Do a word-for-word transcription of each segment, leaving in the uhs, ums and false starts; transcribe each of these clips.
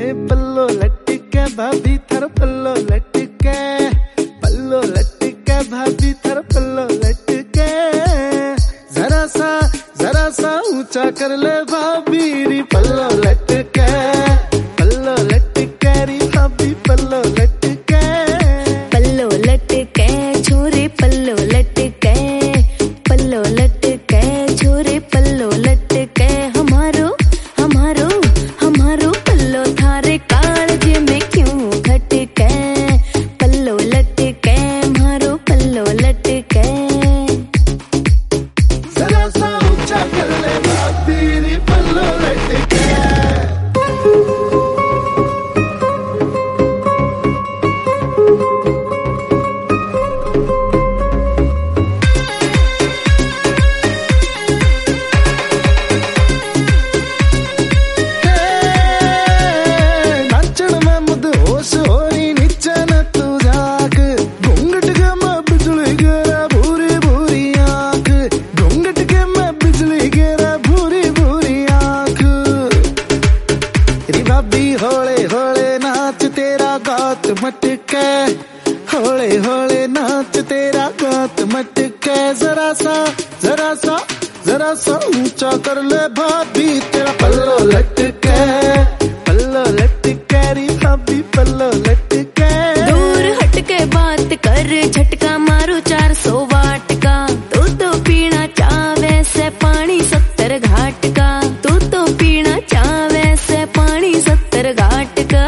पल्लो लटके भाभी थर पल्लो लटके, पल्लो लटके भाभी थर पल्लो लटके। जरा सा जरा सा ऊंचा कर ले भाभी री पल्लो लटके, पल्लो लटके री भाभी पल्लो लटके। पल्लो लटके छोरे पल्लो लटके, पल्लो लटके छोरे पल्लो लटके। हमारो हमारो हमारो पल्लो थारे कालजे में क्यों खटके, पल्लो लटके मारो पल्लो लटके। जरा सा ऊंचा कर ले भाभी री पल्लो लटके। होले होले नाच तेरा गात मटके, होले होले नाच तेरा गात मटके। जरा सा जरा सा जरा सा ऊंचा कर ले भाभी तेरा पल्लो लटके, पल्लो लटके री भाभी पल्लो लटके। दूर हटके बात कर झटका मारो चार सौ वाट का। तू तो पीना चावे से पानी सत्तर घाट का, तू तो पीना चावे से पानी सत्तर घाट का।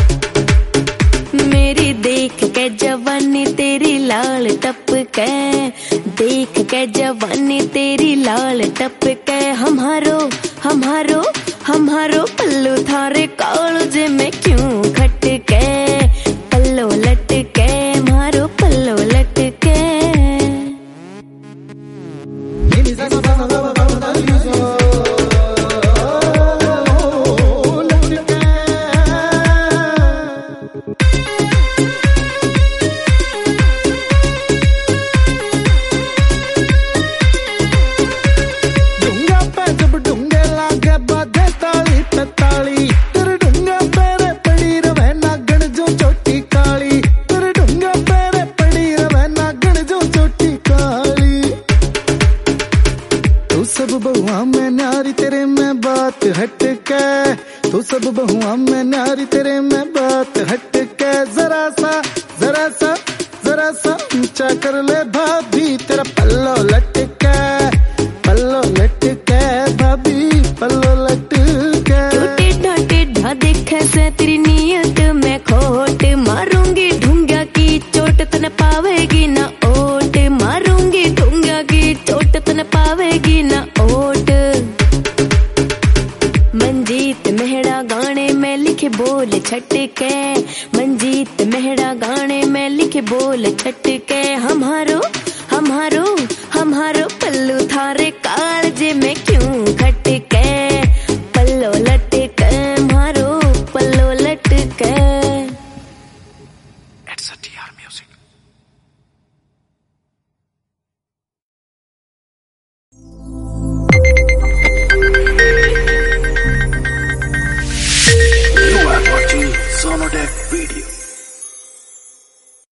मेरी देख के जवानी तेरी लाल टपके, देख के जवानी तेरी लाल टपके। हमारो हमारो हमारो पल्लो थारे कालजे में क्यों खटके, पल्लो लटके मारो पल्लो लटके। सब बहुआ में न्यारी तेरे में बात हटके, तू सब बहुआ में न्यारी तेरे में बात हटके। जरा सा जरा सा जरा सा ऊंचा कर ले भाभी तेरा पल्लो लटके, पल्लो लटके भाभी पल्लो लटके। टेढ़ा टेढ़ा देखे से तेरी नीयत में खोट, मारूंगी ढूंगा की चोट तन पावेगी ना ओट, मारूंगी ढूंगा की चोट तन पावेगी ना ओट। मंजीत मेहड़ा गाने में लिखे बोल छटके, मंजीत मेहड़ा गाने में लिखे बोल छटके। हमारो हमारो हमारो पल्लू थारे कालजे में क्यों खटके, पल्लो लटके मारो पल्लो लटके। It's a T R music. You are watching Sonodec video.